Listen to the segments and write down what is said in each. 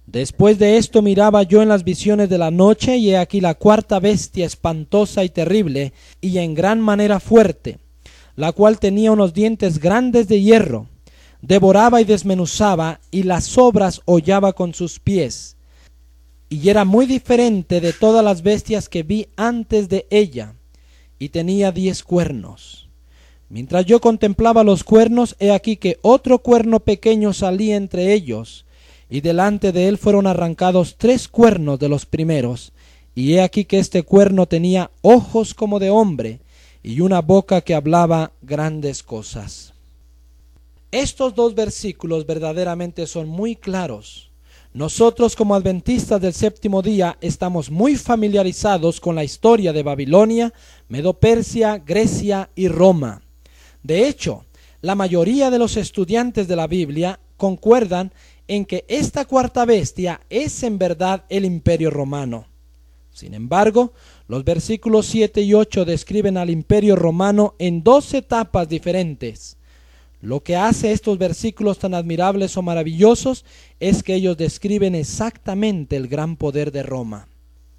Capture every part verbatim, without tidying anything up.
Después de esto miraba yo en las visiones de la noche, y he aquí la cuarta bestia espantosa y terrible, y en gran manera fuerte, la cual tenía unos dientes grandes de hierro, devoraba y desmenuzaba, y las sobras hollaba con sus pies, y era muy diferente de todas las bestias que vi antes de ella, y tenía diez cuernos. Mientras yo contemplaba los cuernos, he aquí que otro cuerno pequeño salía entre ellos, y delante de él fueron arrancados tres cuernos de los primeros, y he aquí que este cuerno tenía ojos como de hombre, y una boca que hablaba grandes cosas. Estos dos versículos verdaderamente son muy claros. Nosotros como adventistas del séptimo día estamos muy familiarizados con la historia de Babilonia, Medo-Persia, Grecia y Roma. De hecho, la mayoría de los estudiantes de la Biblia concuerdan en que esta cuarta bestia es en verdad el Imperio Romano. Sin embargo, los versículos siete y ocho describen al Imperio Romano en dos etapas diferentes. Lo que hace estos versículos tan admirables o maravillosos es que ellos describen exactamente el gran poder de Roma.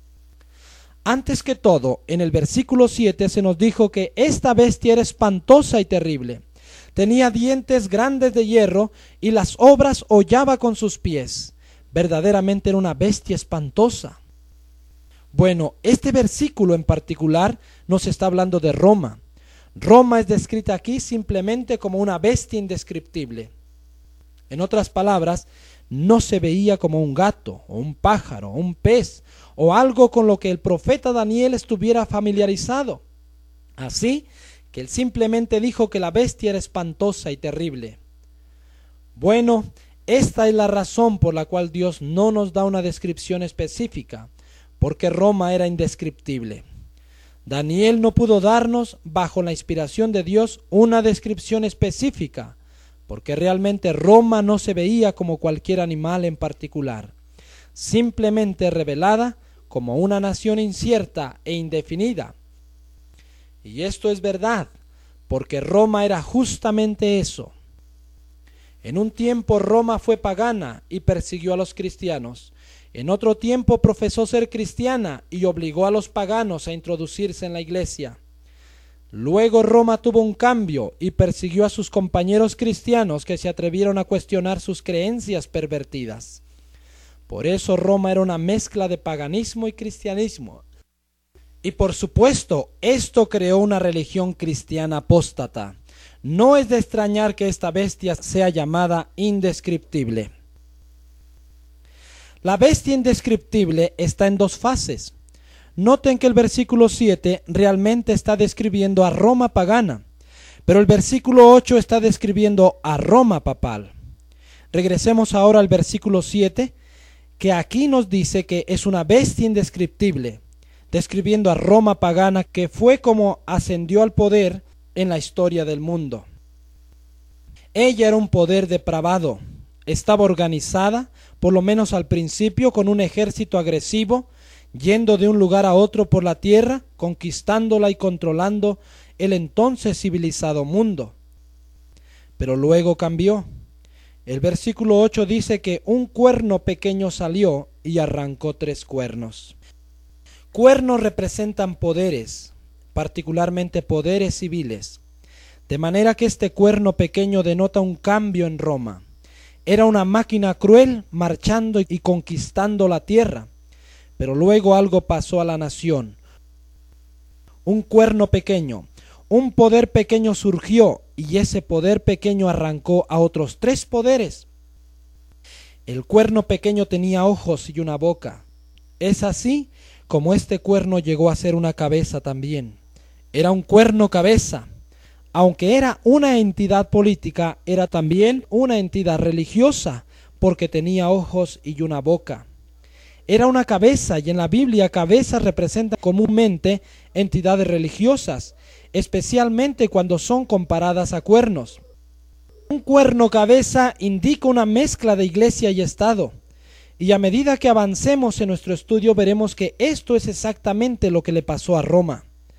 Antes que todo, en el versículo siete se nos dijo que esta bestia era espantosa y terrible. Tenía dientes grandes de hierro y las obras hollaba con sus pies. Verdaderamente era una bestia espantosa. Bueno, este versículo en particular nos está hablando de Roma. Roma es descrita aquí simplemente como una bestia indescriptible. En otras palabras, no se veía como un gato, o un pájaro, o un pez, o algo con lo que el profeta Daniel estuviera familiarizado. Así que él simplemente dijo que la bestia era espantosa y terrible. Bueno, esta es la razón por la cual Dios no nos da una descripción específica, porque Roma era indescriptible. Daniel no pudo darnos, bajo la inspiración de Dios, una descripción específica, porque realmente Roma no se veía como cualquier animal en particular, simplemente revelada como una nación incierta e indefinida. Y esto es verdad, porque Roma era justamente eso. En un tiempo Roma fue pagana y persiguió a los cristianos. En otro tiempo profesó ser cristiana y obligó a los paganos a introducirse en la iglesia. Luego Roma tuvo un cambio y persiguió a sus compañeros cristianos que se atrevieron a cuestionar sus creencias pervertidas. Por eso Roma era una mezcla de paganismo y cristianismo. Y por supuesto, esto creó una religión cristiana apóstata. No es de extrañar que esta bestia sea llamada indescriptible. La bestia indescriptible está en dos fases. Noten que el versículo siete realmente está describiendo a Roma pagana, pero el versículo ocho está describiendo a Roma papal. Regresemos ahora al versículo siete, que aquí nos dice que es una bestia indescriptible, describiendo a Roma pagana, que fue como ascendió al poder en la historia del mundo. Ella era un poder depravado, estaba organizada, por lo menos al principio, con un ejército agresivo, yendo de un lugar a otro por la tierra, conquistándola y controlando el entonces civilizado mundo. Pero luego cambió. El versículo ocho dice que un cuerno pequeño salió y arrancó tres cuernos. Cuernos representan poderes, particularmente poderes civiles, de manera que este cuerno pequeño denota un cambio en Roma. Era una máquina cruel marchando y conquistando la tierra, pero luego algo pasó a la nación. Un cuerno pequeño, un poder pequeño surgió, y ese poder pequeño arrancó a otros tres poderes. El cuerno pequeño tenía ojos y una boca. Es así como este cuerno llegó a ser una cabeza también. Era un cuerno cabeza. Aunque era una entidad política, era también una entidad religiosa, porque tenía ojos y una boca. Era una cabeza, y en la Biblia cabeza representa comúnmente entidades religiosas, especialmente cuando son comparadas a cuernos. Un cuerno cabeza indica una mezcla de iglesia y Estado, y a medida que avancemos en nuestro estudio veremos que esto es exactamente lo que le pasó a Roma.